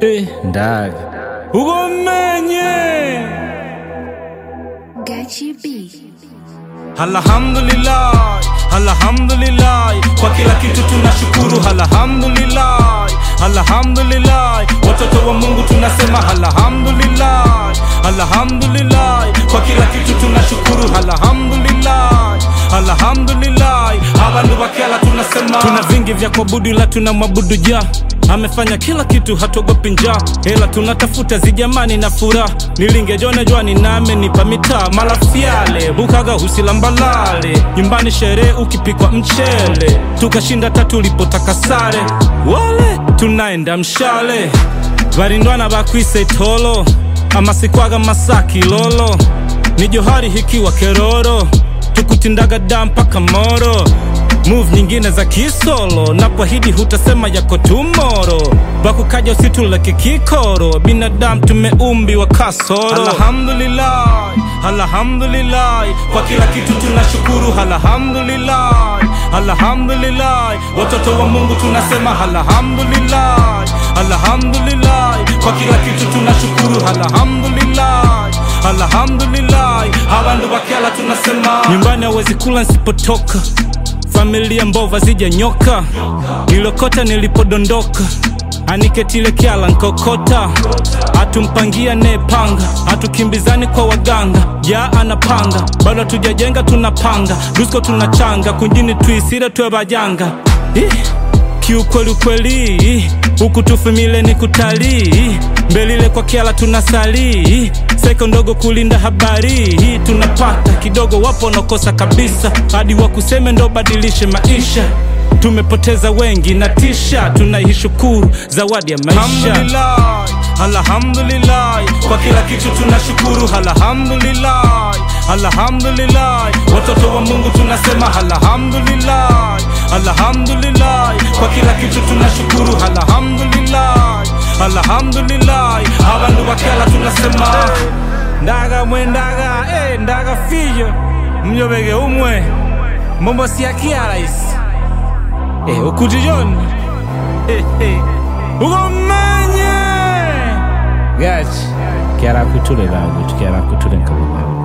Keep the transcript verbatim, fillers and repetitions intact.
Eh, ndaga ugomenye Gachi B. Alhamdulillah, alhamdulillah, kwa kila kitu tunashukuru. Alhamdulillah, alhamdulillah, watoto wa Mungu tunasema alhamdulillah, alhamdulillah, kwa kila kitu tunashukuru. Alhamdulillah, alhamdulillah, abantu bakela tunasema. Tuna vingi vya kuabudu ila tunamwabudu Jah. Amefanya kila kitu hatuogopi njaa, hela tunatafuta zijamani na furaha. Nilinge jone jwani na amenipa mitaa, malafiale bukaga husilambalale. Nyumbani sherehe ukipikwa mchele, tukashinda tatu lipotaka sare. Wale tunaenda mshale, barindwana bakwise tolo, amasikwaga masaki lolo. Ni johari hikiwa keroro, tukutindaga dampa kamoro. Move nyingine za kisolo, na kwa hidi hutasema yako tomorrow. Bakukaja usitule kikikoro, binadamu tumeumbi wa kasoro. Alhamdulillah, alhamdulillah, kwa kila kitu tunashukuru. Alhamdulillah, alhamdulillah, watoto wa Mungu tunasema alhamdulillah, alhamdulillah, kwa kila kitu tunashukuru. Alhamdulillah, alhamdulillah, abantu bakela tunasema. Nyumbani hawezi kula nsipotoka, familia mbova zija nyoka. Nilokota nilipodondoka, aniketile kiala nkokota. Atumpangia nepanga, atukimbizani kwa waganga. Ya anapanga, bado tujajenga tunapanga. Dusko tunachanga, kunjini tuisira tuwe bajanga. eh, Kiukweli ukweli, huku tufumile ni kutalii. Mbelile kwa kiala tunasali, seko ndogo kulinda habari. Tunapata kidogo wapo nokosa kabisa, hadi wakuseme ndo badilishe maisha. Tumepoteza wengi na tisha, tunaishukuru zawadi ya maisha. Alhamdulillah, alhamdulillah, kwa kila kitu tunashukuru. Alhamdulillah, alhamdulillah, watoto wa Mungu tunasema alhamdulillah, alhamdulillah, kwa kila kitu tunashukuru. Alhamdulillah, alhamdulillah, abantu bakela tunasema. Ndaga mwendaga, eh ndaga fiyo, mnyobege umwe, mombo siakia rais. Eh ukujijoni, eh eh, ugomenye. Gachi, kiara kutule lagu, kiara kutule nkababa.